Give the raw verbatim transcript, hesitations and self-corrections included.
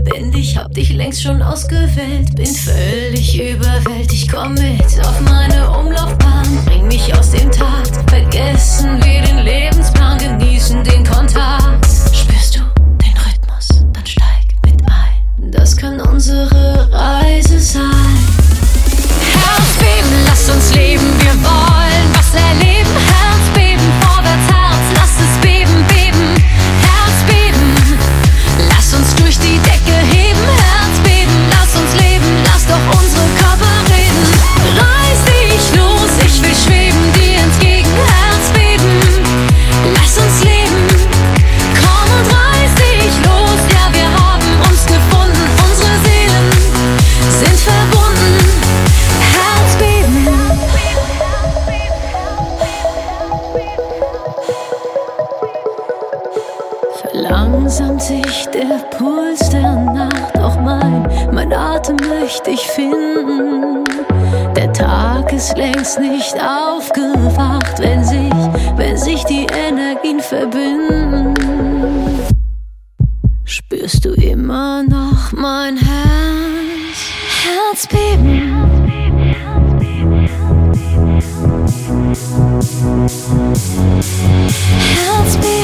denn ich hab dich längst schon ausgewählt. Bin völlig überwältigt, komm mit auf meine Umlaufbahn. Bring mich aus dem Takt, vergessen wir den Lebensplan, genießen den Kontakt. Spürst du den Rhythmus, dann steig mit ein. Das kann unsere Reise sein. Herzbeben, lass uns leben, wir wollen was erleben. Herzbeben, vorwärts Herz, lass es beben, beben. Herzbeben, lass uns durch die Decke heben. Herzbeben, lass uns leben, lass doch unsere Körper reden. Reiß dich los, ich will schweben dir entgegen. Herzbeben, lass uns leben. Komm und reiß dich los, ja wir haben uns gefunden. Unsere Seelen sind verbunden. Herzbeben. Verlangsamt sich der Puls der Nacht, auch mein, mein Atem möchte ich finden. Der Tag ist längst nicht aufgewacht, wenn sich, wenn sich die Energien verbinden. Spürst du immer noch mein Herz? Herzbeben. Herzbeben.